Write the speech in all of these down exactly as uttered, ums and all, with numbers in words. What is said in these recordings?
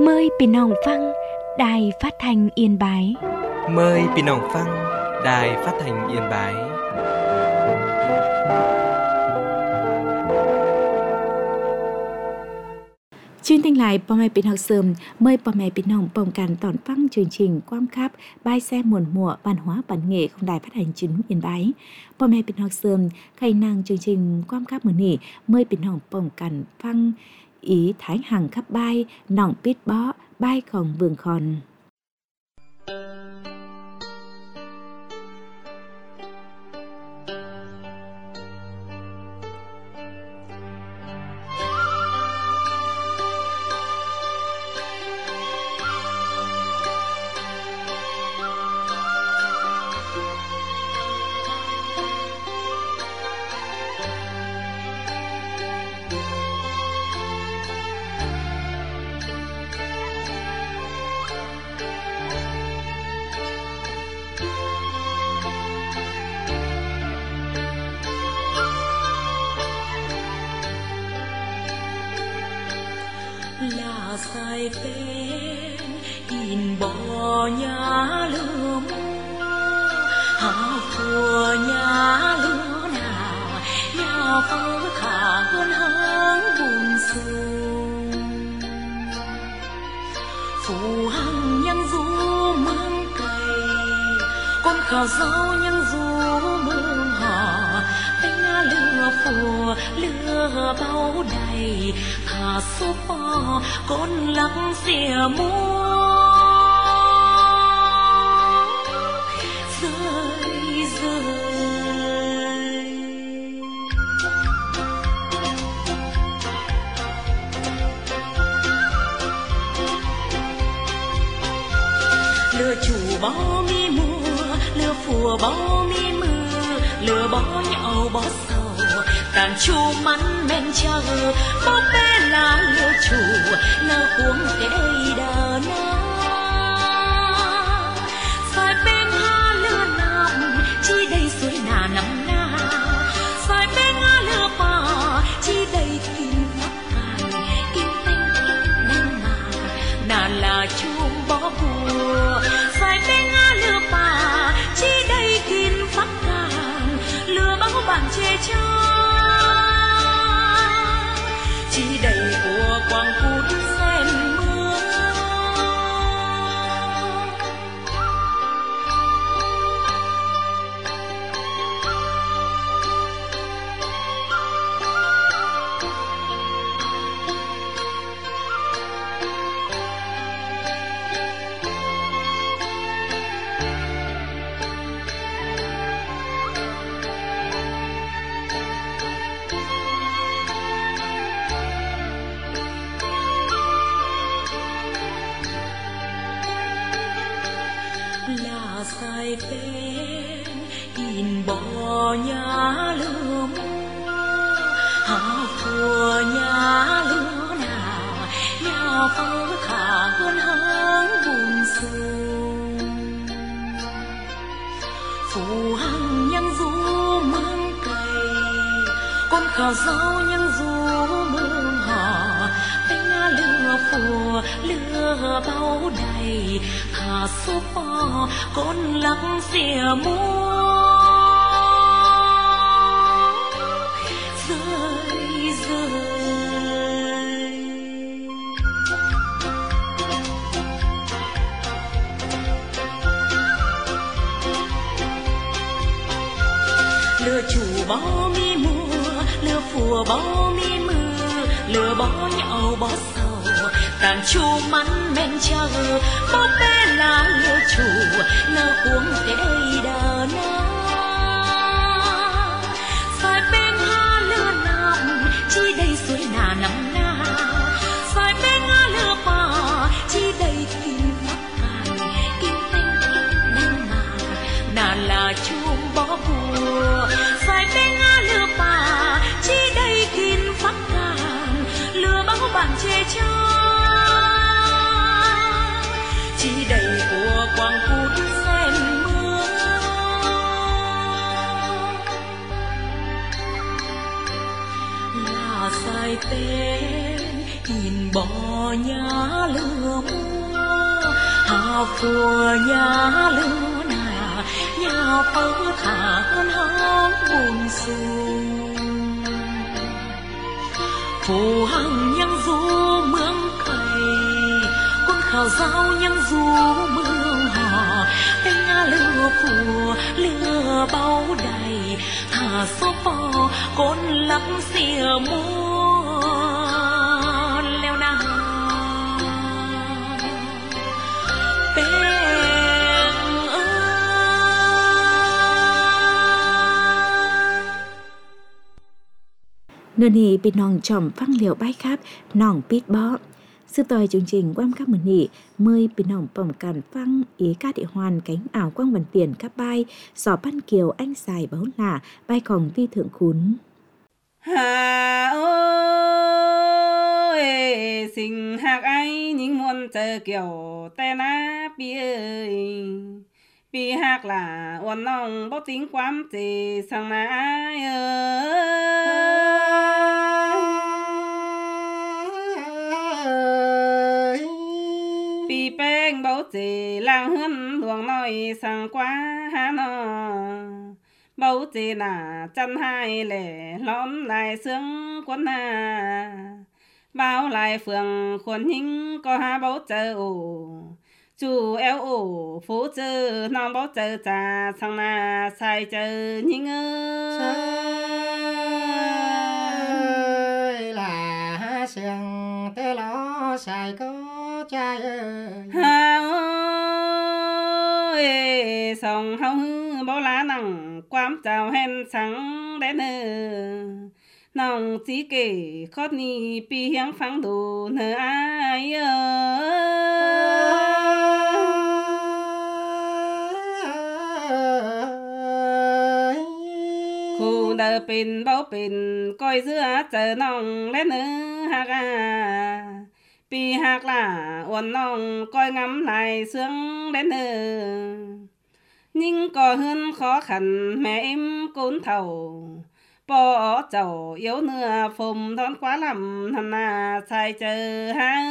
Mờiพี่น้องฟังđài phát thanh Yên Bái. Mời พี่น้องฟัง đài phát thanh Yên Bái. Chuyên thanh lạiพ่อแม่พี่น้องเสริมเมื่อพ่อแม่พี่น้องป้องกันตอนฟังchương trìnhความคับบายแซ่มวนมัวbản hóa bản nghệของđài phát hành chính Yên Bái. พ่อแม่พี่น้องเสริมใครนางchương trìnhความคับมื้อนี้เมื่อพี่น้องป้องกันฟังý thái hàng khắp bay nòng pít bó bay còn vườn khòn. Là sai tên in bò nhà lửa mua hà phùa nhà lửa nào nhà phơ khả hơn háng buồn sương phù hằng nhân du mang cày con khảo dâu nhân du mương hà tiếng lửa phùa lửa bao đầy thả số bò con lắng xìa mua rơi rơi lừa chủ bó mi mùa lừa phùa bó mi mưa lừa bó nhậu bó sầu đàn chu mắn men chờ bó bé là lừa chủ lừa cuống cái đây đờ na xoài bên ha lừa nằm chi đây suối nà nằm na xoài bên ha lừa bò chi đây kim phát cài kim tinh kim đen mà nà là chuông bó bùa xoài bên ha lừa bò chi đây kim phát cài lừa báo bạn chê cho chi đầy của quang phút xem mưa là sai tên in bò nhà lửa mua hà phùa nhà lửa nào nhà phơ khả hơn háng buồn sương phù hằng nhân du mang cày con khảo dâu nhân du mương hà tiếng lửa phùa lửa bao đầy thả số bò con lắng xìa mua rơi rơi lừa chủ bó mi mùa lừa phùa bó mi mưa lừa bó nhậu bó sầu đàn chu mắn men chờ bó bé là lừa chủ lừa cuống cái đây đờ na xoài bên ha lừa nằm chi đây suối nà nằm na xoài bên ha lừa bò chi đây kim phát cài kim tinh kim đen mà nà là chuông bó bùa xoài bên ha lừa bò chi đây kim phát cài lừa báo bạn chê cho chi đầy của quang phút xem mưa là sai tên nhìn bỏ nhá lửa mưa hào phùa nhá lửa nà nhà phớ thả hơn hóng buồn xuông phù hằng nhân du mương cày quân khảo giao nhân du mương hò bên nga lửa phùa lửa bao đầy thả số bò con lắc xìa mua leo na nơiนี้เป็นน้องจอมฟังเหลียวใบครับน้องปิดบ่sư tòi chương trình quan các mình nhỉ mời bên nòng bỏng cản phăng ý ca địa hoàn cánh ảo quang vận tiền các bay sò pan kiều anh xài báo là bay còn vi thượng khún hà ơi sinh hạc ai những muôn chờ kiểu tên á bi ơi bi hạc là uốn nòng bó tính quám gì sang na ai ơi bi beng bó gì lang hân luồng nói sang quá hà nó bầu chỉ là chân hai lệ lõm lại sướng quân à bao lại phường khuôn hình có hai bầu chờ ổ chú eo ổ phố chờ non bầu chờ trà sang na sai chờ nhìn ơi là sương tê lo sai có trai ơi ha ơi sông hao hư bao lá nặng quám chào hèn sáng đến nơ nòng chỉ kể khót ni pi hiếng phăng đồ nơ ai ơi khu đờ pin bao pin coi giữa chờ nòng lên nơ hạc à pi hạc là uốn nòng coi ngắm lại sướng đến nơ nhưng có hơn khó khăn mẹ em cốn thầu bỏ chầu yếu nửa phùng đón quá lắm thằng na sai chờ ha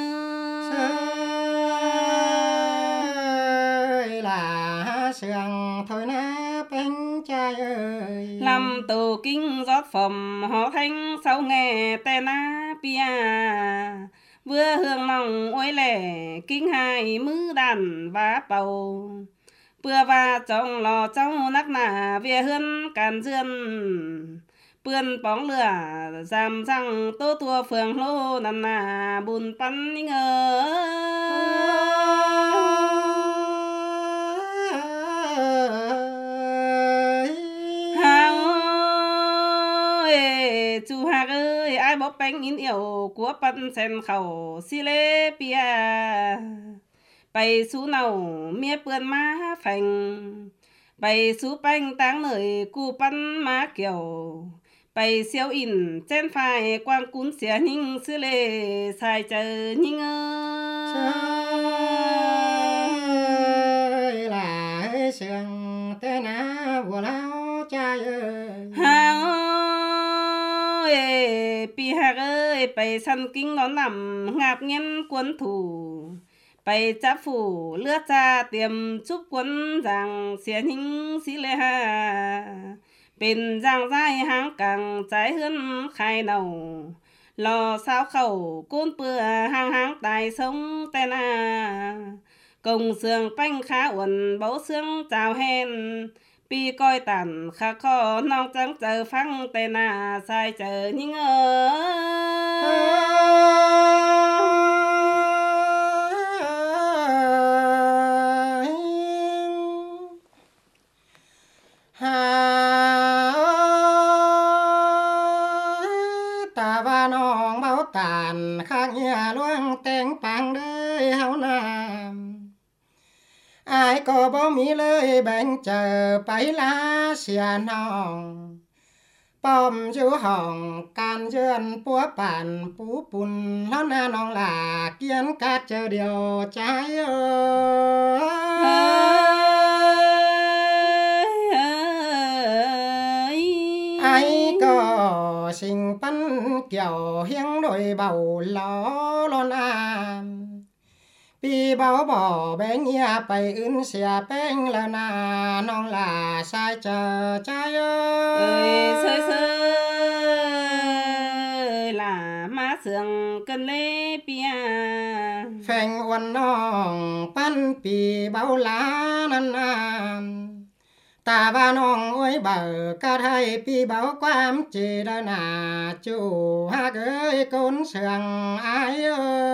ơi là sương thôi na bên trai ơi làm tù kinh rót phẩm họ thanh sau nghe tên na pia vừa hương lòng ôi lẻ kinh hai mứ đàn vá bầu bữa và trong lò trong nắc nà về hơn càn dương bươn bóng lửa giảm răng tô tua phường lô nằm nà bùn bắn ngờ hàng ơi chú hạc ơi ai bóp bánh in yêu của bắn sen khẩu xì lê bia bày sú nào mía bươn má phành bày sú bánh táng nơi cu bắn má kiểu bày siêu in trên phai quang cún xỉa ninh sư lê xài chờ ninh ơi là sương tê na vua lao trai ơi hàng ơi pi hạc ơi bày săn kinh nó nằm ngạp nghiên cuốn thủ bày chắp phủ lướt ra tiềm chúc quân rằng xỉa ninh xí lê ha bên giang dài háng càng trái hơn khai đầu lò sao khẩu côn bừa hang háng tài sông tên à công xương bánh khá uẩn bấu xương chào hèn pi coi tàn khá khó nong trắng chờ phăng tên à sai chờ những tàn khác nhà loang tên bằng đời hao nam ai có bao mi lời bên chờ bấy lá xìa nòng bom chú hồng can duyên búa bản bú bùn lão na nòng là kiến cát chờ điều trái ơi ai có sinh bắn kiểu hiếng đôi bầu ló lon à pi bao bỏ bé nhia bay ưn xia beng là na nong là sai chờ trái ơi sơi sơi là má sương cơn lê pia phèn uốn nong pan pi bao lá nan an ta ba nong ơi bờ ca thay pi bao quam chỉ đó na chú ha gơi côn sương ai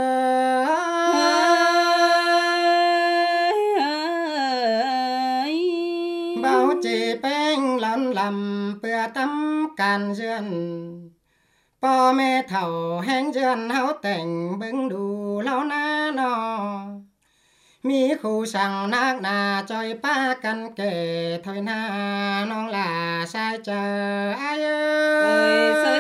bao chỉ beng lăn lầm bữa tắm càn duyên po mẹ thầu hẹn duyên háo tình bưng đủ lâu na nọ mi khu sang nát na chơi ba căn kề thôi na non là sai chờ ai ơi sơi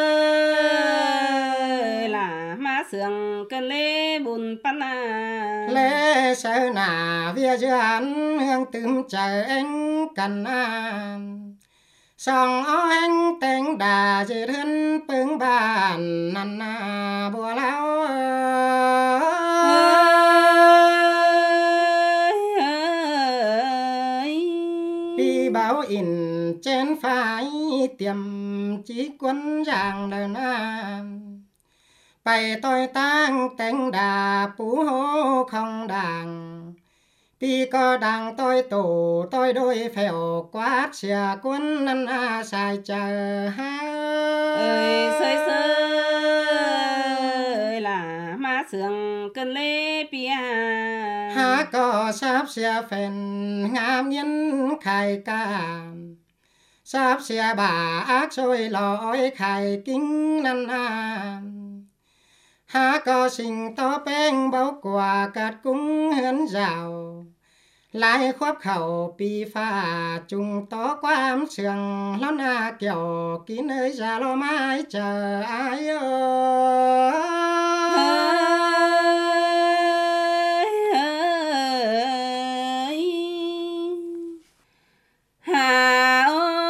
sơi là má sương cơn lê bùn pan à lê sợ nà vía duyên hương tươm chờ anh cần an song ó anh tên đà dư thân bưng bàn năn na bùa lao đi báo in trên phải tiệm chỉ quân giang đơn an bày tôi tăng tên đà phú hô không đàng pi có đàng tôi tổ tôi đôi phèo quát xìa quân năn a sai chờ ha ơi sơi sơi là má sương cơn lê pia ha có sắp xìa phèn ngam nhân khai ca sắp xìa bà ác xôi lỗi khai kính năn a ha có sinh to beng bao quả cát cúng hến rào lại khoác khẩu pi pha chung to quam sương lón a kiểu kín ơi ra lo mãi chờ ai ơi hà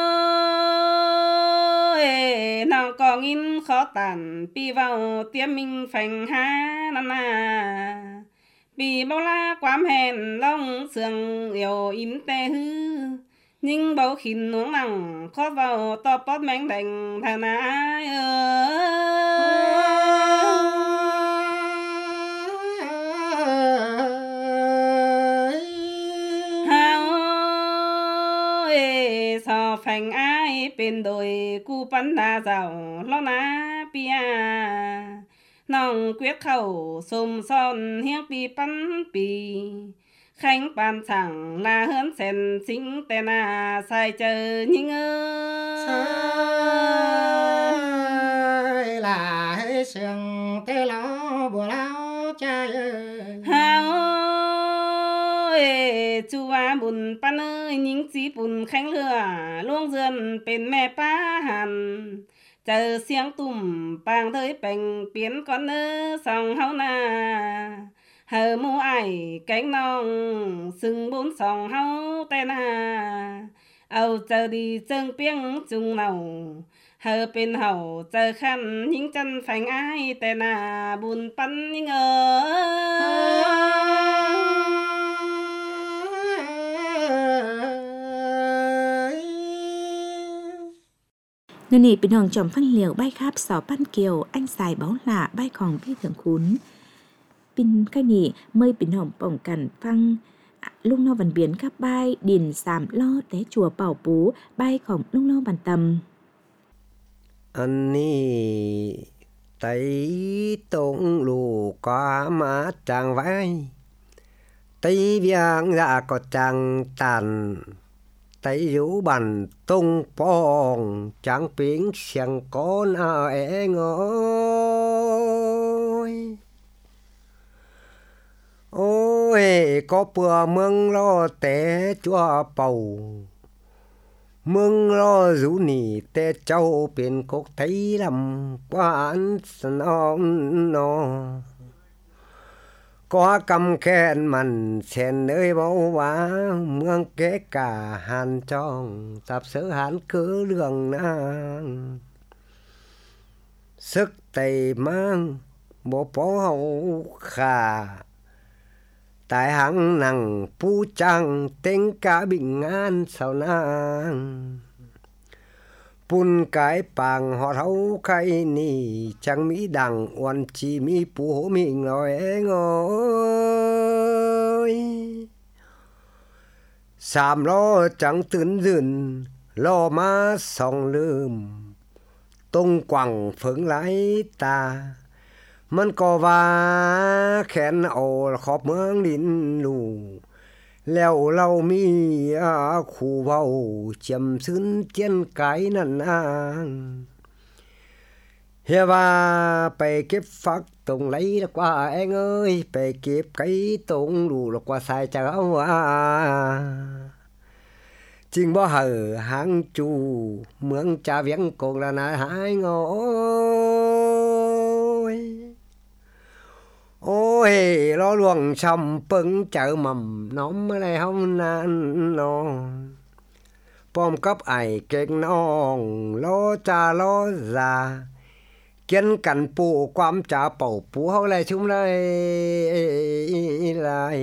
ơi nào có nghìn khó tàn pi vào tiêm mình phành ha năn à vì bao la quám hèn long sương yêu im tê hư nhưng bao khinh nuống nặng khó vào to bót mánh đành thà na ai hao ê sao phành ai bên đồi cu bắn đa giàu lo na pia nòng quyết khẩu xùm son hiếc pi bắn pi khánh bàn chẳng là hơn sen chính tên à sai chờ nhưng ơi là hơi sương tê lo bùa lao cha ơi hao ơi chú à bùn pan ơi những chí bùn khánh lửa luông dườn bên mẹ pa hàn chờ xiang tùm bang tới bành biến con ơ sòng hao na hờ mu ai cánh nong sừng bốn sòng hao tên à âu chờ đi chân piếng chung nào hờ bên hậu chờ khăn những chân phanh ai tên à buồn bắn những ơ nơi nàyเป็นห้องจอมฟันเหลียวใบคาบสอปั้นเกี่ยวอันสายเบาหล่าใบของพี่ถึงคุ้นปินcáiนี้เมื่อเป็นห้องป้องกันฟังลุงนอวันเบียนกับใบดินสามล้อแต่จั่วเป่าปูใบของลุงนอวันตำอันนี้ไตตรงลูกก็มาจังไว้ไตเวียงยาก็จังตันไตอยู่บันตรงปองจังปิงเสียงก้อนอาเองโอยโอ้ยก็เปื่อเมืองรอแต่จั่วเป่าเมืองรอรูนี่แต่เจ้าเป็นกกไทยลำกวานสนองนอก็กำแค้นมันเช่นเอ้ยเบาว่าเมืองแก่กาหันจ้องสับเสือหันคือเรื่องนาง sức tay mang bộ bó hậu khả tại hãng năng pu trang tên cả bình an sau nàng pun cái bằng họ hậu cái ni chẳng mỹ đằng oan chi mi pu hổ mình rồi ngồi sàm lo chẳng tưởng dừng lo má song lơm tung quẳng phượng lái taมันก็ว่าแขนเอาขอบเมืองดินลูแล้วเรามีคู่เว้าเจียมซึ้นเจียนไก่นั่นนางเฮว่าไปเก็บฟักตรงไหลแล้วกว่าเองเอ้ยไปเก็บไก่ตรงลูแล้วกว่าสายเจ้าว่าจริงบ่เหอหางจูเมืองจ่าเวียงกงละนาหายงอยโอ้ยล้อลวงชำปึงเจอมำน้อมอะไรห้องนั้นนอนป้อมกับไอเก่งน้องล้อจ่าล้อซาเกียนกันปูความจ่าเป่าปูเขาอะไรชุ่มเลยเลย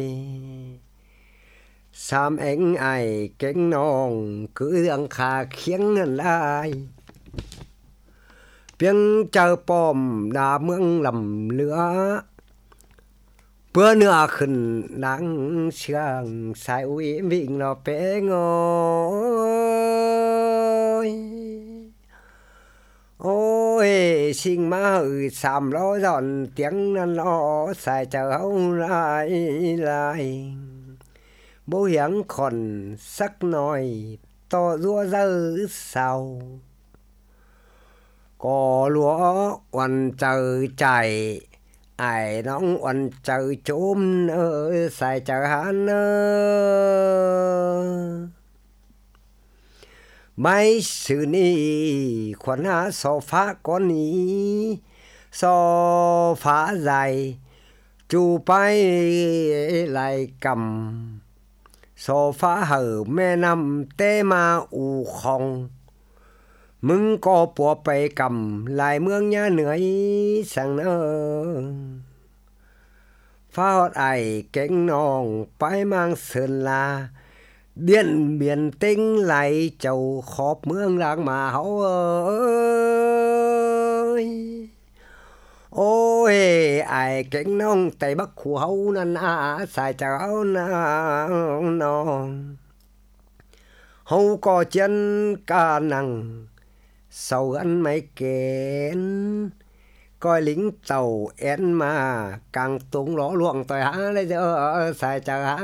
สามเอ็งไอเก่งน้องคือเรื่องขาเคียงเงินลายเพียงเจอป้อมดาเมืองลำเหลือเพื่อเนื้อขึ้นดังเชียงสายอุ้ยวิ่งเราเป้งอยโอ้ยชิงมาอืดสามล้อดอนเตียงนั่นล้อใส่เจ้าลายลายโบเหียงคนสักหน่อยต่อรัวเจอเศร้าก็ลัววันเจอใจไอ้น้องวันเจอจุ่มเออใส่เจอหันเออไม่สื่อนี้ควรหาโซฟาก้อนนี้โซฟาใหญ่จูไปไหลกำโซฟาเหอแม่นำเตมาอูคองมึงก็ปัวไปกำลายเมืองยาเหนื่อยสั่งเนอฟ้าอดไอเก่งน้องไปมังเสินลาเดียนเบียนติ้งไหลเจ้าขอบเมืองลางมาเฮาเอ้ยโอ้ยไอเก่งน้องแต่บักขู่เฮานั่นอาใส่เจ้าน้องเฮาก็เจียนกานังsau ăn mấy kén coi lính tàu én mà càng tung ló luồng tỏi há lấy giờ xài chờ há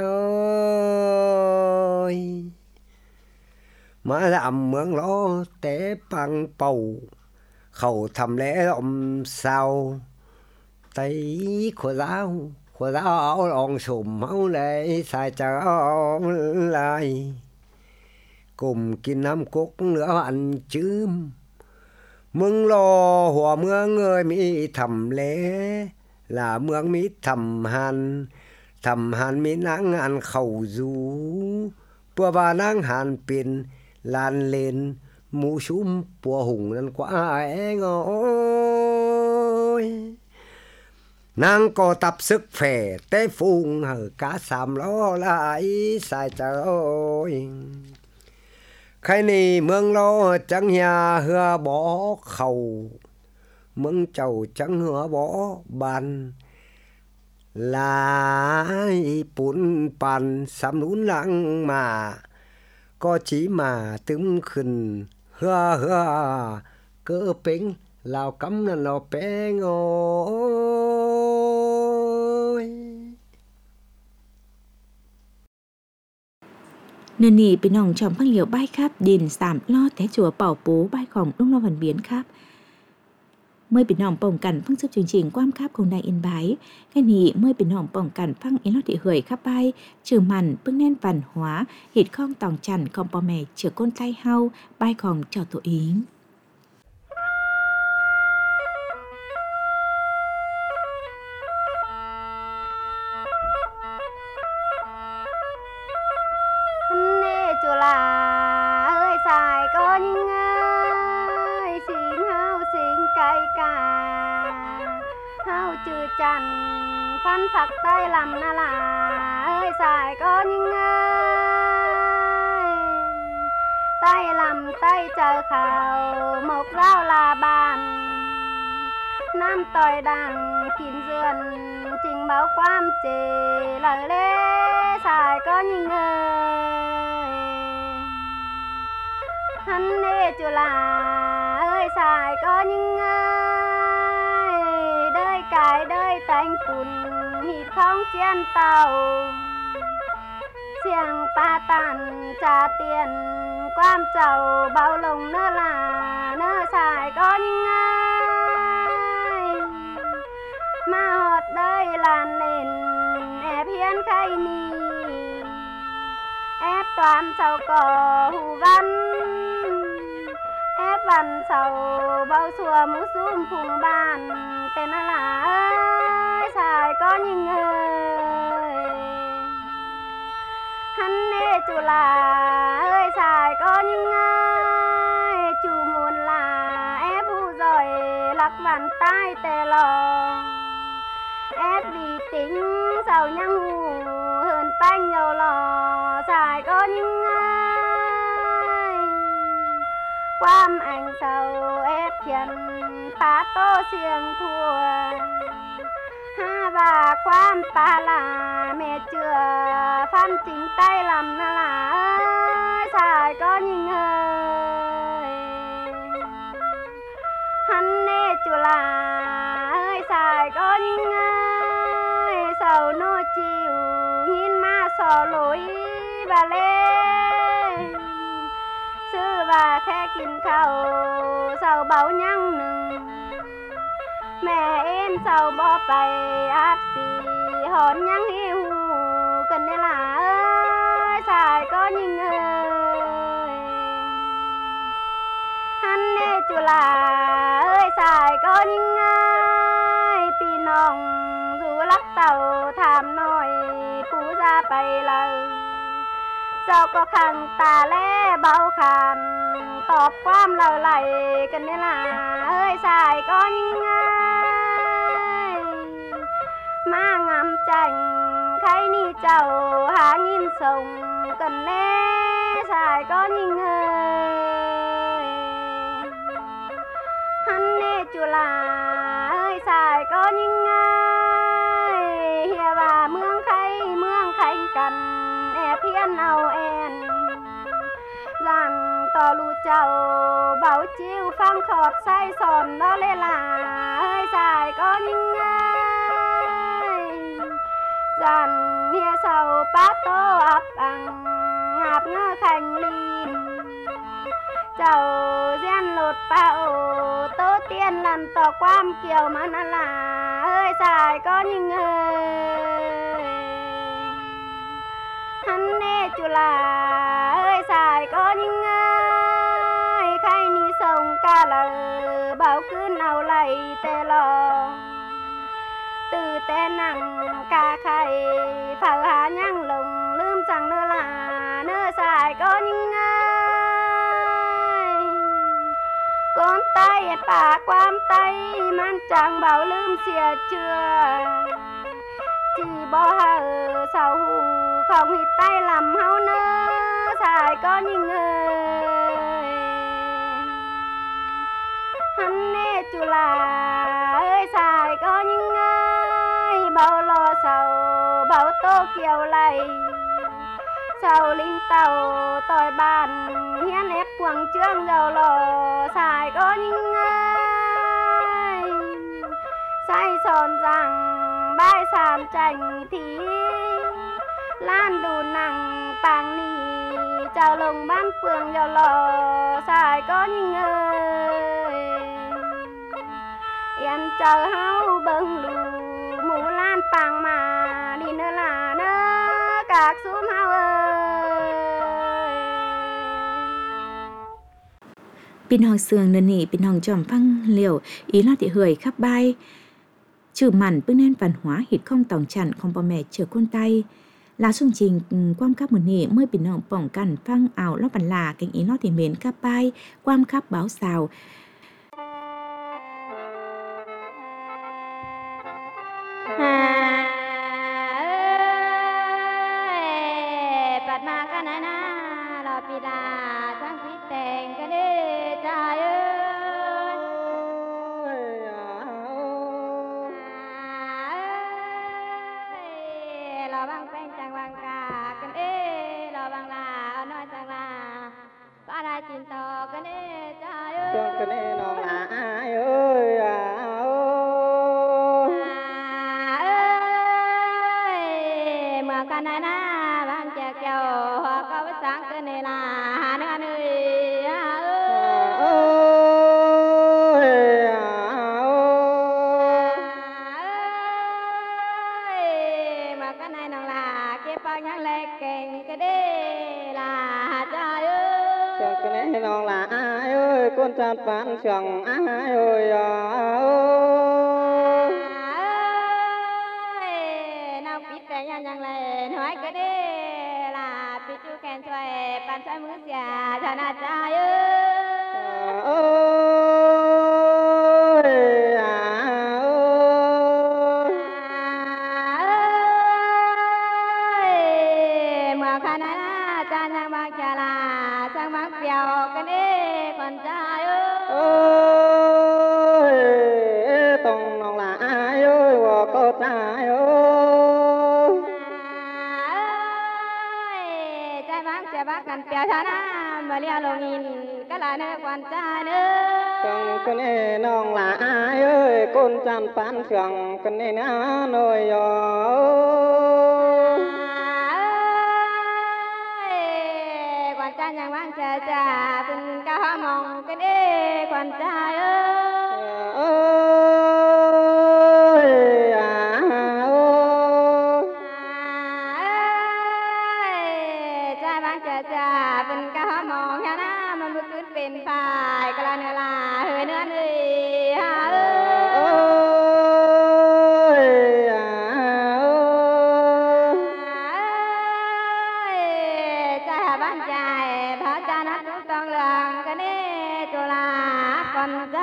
ơi mà làm mướn ló té bằng bầu khẩu thầm lẽ lộm sao tay của giáo của giáo lòng sùm máu lệ xài chờ lại cùngกินน้ำกุกเนื้ออันจืมมึงรอหัวเมืองเอ้ยมีทำเละล่ะเมืองมีทำหันทำหันมีนางงานเข้าจูปัวบานางหันเป็นลานเลนหมูชุมปัวหุงนั่นกว่าเองโอ้ยนางก็ตับซึกแฝเต้ฟุงเหอกาสามล้อลายสายเจ้าใครนี่เมืองโลจังยาเหือบ่อเข่าเมืองเจ้าจังเหือบ่อบานลายปุ่นปันสำนุนหลังมาก็chỉมาตึมขึ้นเหือเหือเก้อเป็งลาวกำนั่นเราแป้งโอ้ยเนื้อนี่เป็นน้องจอมพังเหลียวใบครับดินสามล้อแต่จั่วเป่าปูใบของลุงเราวันเบียนครับเมื่อเป็นน้องป้องกันฟังซึบจริงๆความครับของนายอินไบแค่นี้เมื่อเป็นน้องป้องกันฟังเอ็นรอดเหยครับใบชื่อมันปึ้งแน่นปั่นหัวเหตุข้องตองจันคอมปอแม่เชื่อก้นไต้เฮาใบของเจ้าตัวเอง chùa là ơi xài có nhưng ơi xin hao xin cay cà เฮาจือจันพันฝักใต้ลำนาลาเอ้ยสายก็ยิ่งเอ้ยใต้ลำใต้เจอข่าวหมกเล่าลาบานน้ำต่อยดังกินเรือนจริงเบาความเจเลยเล่สายก็ยิ่งเอ้ยฮันเนจุลาเอ้ยสายก็ยิ่งเอ้ยเด้ยกายเด้ยแต่งปุ่นหีดท้องเจียนเต่าเสียงปาตันจ่าเตียนความเจ้าเบาลงเนื้อลาเนื้อสายก็ยิ่งเอ้ยมาหอดได้ลานเล่นแอบเพียนใครนี่แอบตอนเจ้าก่อหูวันแอบวันเจ้าเบาสัวมุซุ่มพุงบ้านแต่นาลาเอ้ยสายก็ยิ่งเอ้ยฮันเนจุลาเอ้ยสายก็ยิ่งเอ้ยจูมูลลาแอบผู้จอยลักวันใต้แต่หลอแอบดีติ้งเสายังหูเหินแป้งเยาหล่อสายก็ยิ่งเอ้ยความอังเสาแอบเขียนปาโตเสียงทั่วห้าว่าความปาลาเมเจือฟันจริงใต้ลำนาลาสายก็ยิ่งเอ้ยฮันเนจุลาเอ้ยสายก็ยิ่งเอ้ยเสาโนจิวงินมาสอลอยบาเล่ซื้อว่าแค่กินข้าวเสาเบายังหนึ่งแม่เอ็นเสาบ่ไปอาบสีหอนยังหิวกันได้ล่ะเอ้ยสายก็ยิ่งเอ้ยฮันเนจุลาเอ้ยสายก็ยิ่งเอ้ยพี่น้องดูรักเต่าถามหน่อยปูซาไปเลยเจ้าก็ขังตาแล่เบาคันตอบความเล่าไหลกันได้ล่ะเอ้ยสายก็ยิ่งเอ้ยมางามจังใครนี่เจ้าหางินส่งกันแน่สายก็ยิ่งเอ้ยฮันเนจุลาเอ้ยสายก็ยิ่งเอ้ยเฮียว่าเมืองใครเมืองใครกันแอบเพี้ยนเอาแอนลันต่อลูเจ้าเบาจิ้วฟังขอดใส่สอนแล้วเลยล่ะเอ้ยสายก็ยิ่งเอ้ยจันเฮียเสาป้าโตอับอังงับเงือแข่งลีนเจ้าเสียนหลุดป้าโอโตเตียนลันต่อความเกี่ยวมันน่ะล่ะเอ้ยสายก็ยิ่งเอ้ยฮันเนจุลาเอ้ยสายก็ยิ่งเอ้ยใครนี่ส่งกาละเบาขึ้นเอาไหลแต่รอตื่นแต่นั่งกาไข่เผาหายังลงลืมสั่งเนื้อลาเนื้อสายก็ยิ่งเอ้ยก้นไตปากความไตมันจังเบาลืมเสียเชื่อจีบ่เฮาเสาหูของหิดใต้ลำเฮาเนื้อสายก็ยิ่งเอ้ยฮันเนจุลาเอ้ยสายก็ยิ่งเอ้ยเบาลอเสาเบาโตเกี่ยวไหลเสาลิงเต่าต่อยบ้านเฮียนเอฟพวงเจืองเจ้าหล่อสายก็ยิ่งเอ้ยใส่สอนจังบายสามจังทีล้านดูหนังปางนี้เจ้าลงบ้านเฟืองเจ้าหล่อสายก็ยิ่งเอ้ยยันเจอเฮาเบิ่งลูหมูล้านปางมาดีเนื้อลาเนื้อกากซูมเฮาเอ้ยพี่น้องเสืองเนนี่พี่น้องจอมฟังเหลียวý là thị hời khắp bay trừ mặn bước nên văn hóa hít không tổng chặn không bỏ mẹ chờ con tay là xung trình quam khắp một nỉ mới bị nọng bỏng cằn phăng ảo lót bàn là cánh ý nó thì mến khắp bay quam khắp báo xào กันนายนะบางเจ้าเจ้าก็ไปสั่งกันนี่ล่ะเนื้อเนื้อเอ้ยมากันนายน้องล่ะเก็บปากยังเล็กเก่งก็ได้ล่ะจ้าเอ้ยเจ้ากันนายน้องล่ะเอ้ยคนจัดปานช่างเอ้ยแต่ยังยังเลยหน่อยก็ได้ล่ะพี่จูแขนช่วยปั่นช่วยมือเสียชนะใจเอ้ยโอ้ยเมื่อขณะนั้นจานยังบางชาลาช่างมักเปียวกันเอ้คนใจเอ้ยต้องน้องล่ะเอ้ยว่าก็ใจเอ้จะบักกันเปียชนะมาเลี้ยลงอินก็ลาเนื้อควันใจเนื้อจังกันเอ้น้องหลาเอ้ยคนจันปานเสียงกันเอ้น้าหน่อยอ๋อควันใจยังว่างเฉยจ่าเป็นก้ามองกันเอ้ควันใจเอ้ยจะเป็นกะมองแค่น้ำมันบุกขึ้นเป็นฝ่ายกะลาเนื้อลาเฮ้ยเนื้อเนื้อเอ้ยใจบ้านใจพระจานัดทุกต้องเรื่องกันนี่จุฬาคนใจ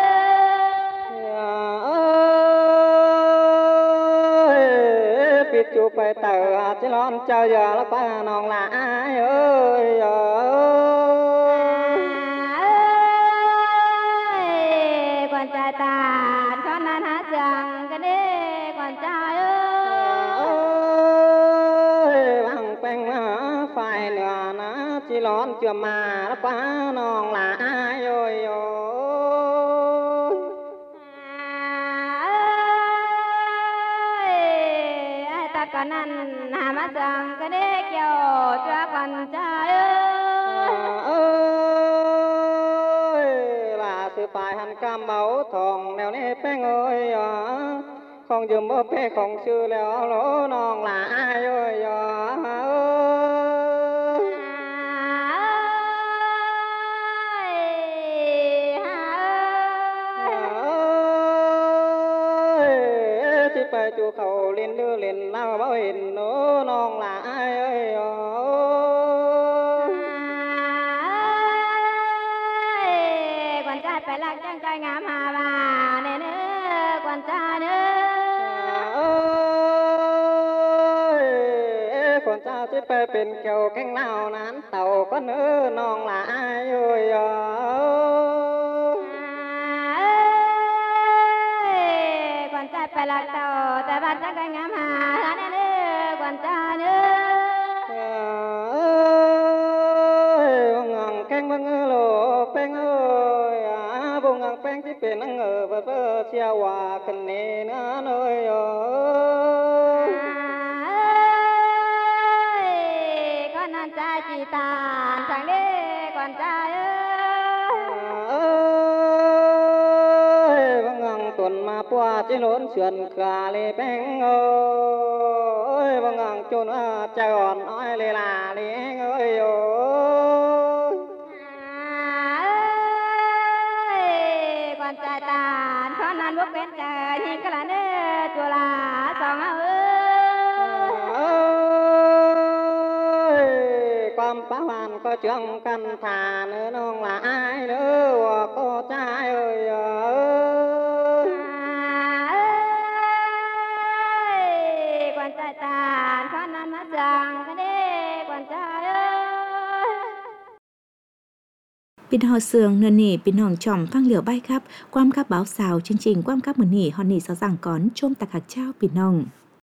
ปิดจูไปเต๋อจะร้อนเจ้าอย่าละป้าน้องละเอ้ยกวนใจตาขอนันหาเสียงกันดิกวนใจเอ้ยบางแป้งมาไฟเหนือนะจีร้อนเจือมาละป้าน้องละเอ้ยก็นั่นหามาจังก็ได้เกี่ยวจ้ากันใจเอ้ยลาสือปลายหันกำเบาทองแนวนี้แป้งเอ้ยของยืมบ่เพ่ของชื่อแล้วโลน้องลาเอ้ยไปจูเขาเล่นดื้อเล่นเล่าบ่เห็นโน้น้องหลาเอ้ยกวนใจไปลักจังใจงามหาบ้าเนื้อเนื้อกวนใจเนื้อกวนใจจะไปเป็นเกี่ยวแข้งเน่านั้นเต่าก็เนื้อน้องหลาเอ้ยไปลักเต่าแต่บ้านจังกันงามหาเนื้อเนื้อกวนใจเนื้อบงงแข้งบงโลแป้งเอ้ยบงงแป้งที่เป็นนังเออเพื่อเชี่ยวว่ากันเนื้อเนื้อก็นั่นใจจีตาจังเนื้อกวนใจตุนมาปัวจิโนนเสือนกาเลยแป้งเอ้ยบางงจนว่าใจอ่อนอ้อยเลยล่ะเลยเอ้ยโอ้กวนใจตาเพราะนั้นบุกเป็นใจยิ่งกระเนื้อจุฬาสองเอ้ยความป้าวันก็จังกันทาเนื้อน้องละอายเนื้อว่าก็ใจเอ้ยตาขอนั้นมาจังกันเด้กวนใจเอ้ยปิดหอเสืองเนินนี่ปิดน้องจอมฟังเหลียวใบครับความคับบ่าวสาวจริงๆความคับเหมือนนี่ฮอนนี่สาวสั่งก่อนชมตะขักเจ้าปิดน้อง